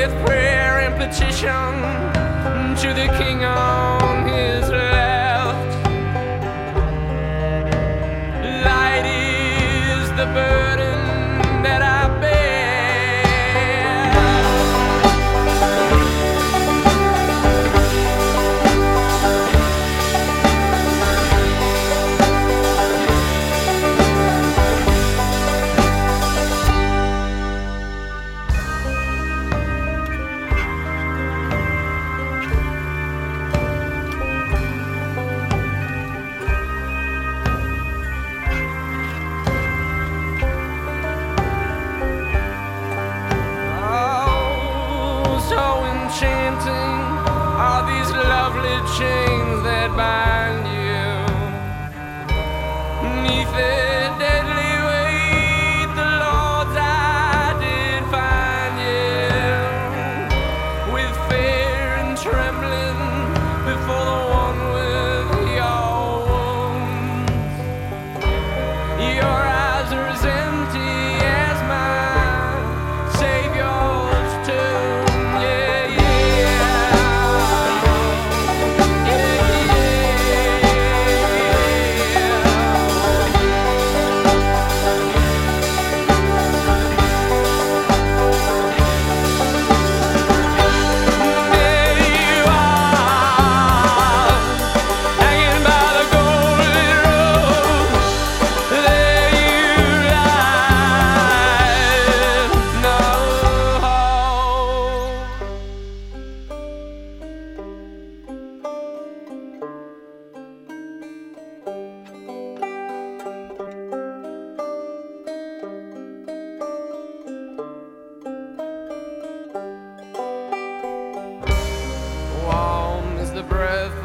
with prayer and petition to the king on his left. Light is the burden that I bear. Are these lovely chains that bind you? 'Neath the deadly weight, the Lord's eye did find you, with fear and trembling before the one with your wounds. Your eyes are as empty as mine, Savior's tomb. Warm is the breath